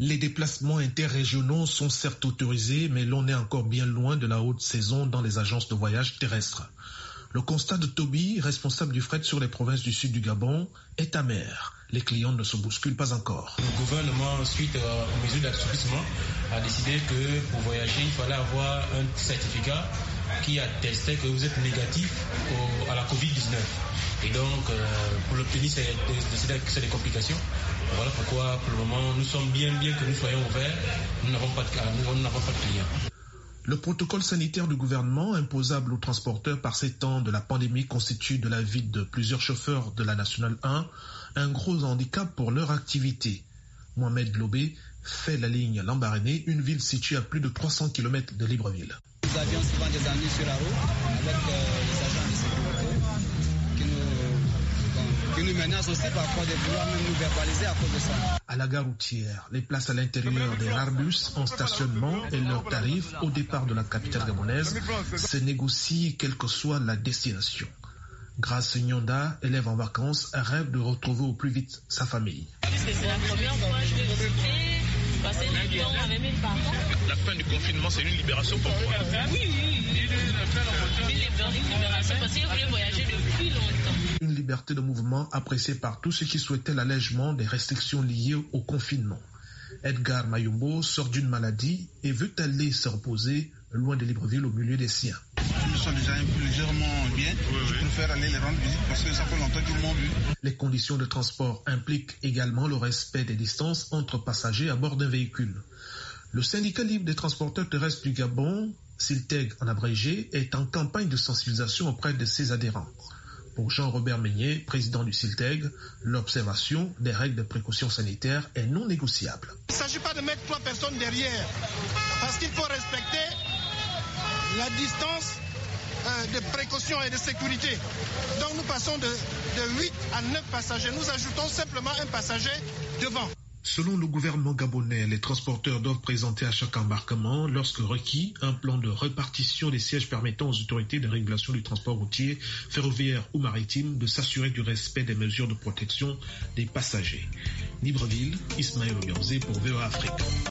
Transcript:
Les déplacements interrégionaux sont certes autorisés, mais l'on est encore bien loin de la haute saison dans les agences de voyage terrestres. Le constat de Toby, responsable du fret sur les provinces du sud du Gabon, est amer. Les clients ne se bousculent pas encore. Le gouvernement, suite aux mesures d'assouplissement, a décidé que pour voyager, il fallait avoir un certificat qui attestait que vous êtes négatif à la Covid-19. Et donc, pour l'obtenir, c'est des complications. Voilà pourquoi, pour le moment, nous sommes bien que nous soyons ouverts, nous n'avons pas de clients. Le protocole sanitaire du gouvernement imposable aux transporteurs par ces temps de la pandémie constitue de l'avis de plusieurs chauffeurs de la Nationale 1 un gros handicap pour leur activité. Mohamed Lobé fait la ligne Lambaréné, une ville située à plus de 300 km de Libreville. Nous avions souvent des ennuis sur la route avec les agents de sécurité qui nous menacent aussi parfois de vouloir même nous verbaliser à cause de ça. À la gare routière, les places à l'intérieur des rares bus en stationnement et leurs tarifs au départ de la capitale gabonaise se négocient quelle que soit la destination. Grace Nyonda, élève en vacances, rêve de retrouver au plus vite sa famille. C'est la première fois que je vais visiter, passer du temps avec mes parents. La fin du confinement, c'est une libération pour moi. Oui. Une libération parce que je voulais voyager depuis longtemps. Une liberté de mouvement appréciée par tous ceux qui souhaitaient l'allègement des restrictions liées au confinement. Edgar Mayombo sort d'une maladie et veut aller se reposer loin de Libreville au milieu des siens. Ils sont déjà légèrement bien. Je préfère aller les rendre visite parce que ça fait longtemps qu'ils m'ont vu. Les conditions de transport impliquent également le respect des distances entre passagers à bord d'un véhicule. Le syndicat libre des transporteurs terrestres du Gabon, SILTEG en abrégé, est en campagne de sensibilisation auprès de ses adhérents. Pour Jean-Robert Meignet, président du SILTEG, l'observation des règles de précaution sanitaire est non négociable. Il ne s'agit pas de mettre 3 personnes derrière, parce qu'il faut respecter la distance de précaution et de sécurité. Donc nous passons de 8 à 9 passagers. Nous ajoutons simplement un passager devant. Selon le gouvernement gabonais, les transporteurs doivent présenter à chaque embarquement, lorsque requis, un plan de répartition des sièges permettant aux autorités de régulation du transport routier, ferroviaire ou maritime de s'assurer du respect des mesures de protection des passagers. Libreville, Ismaël Obianzé pour VOA Afrique.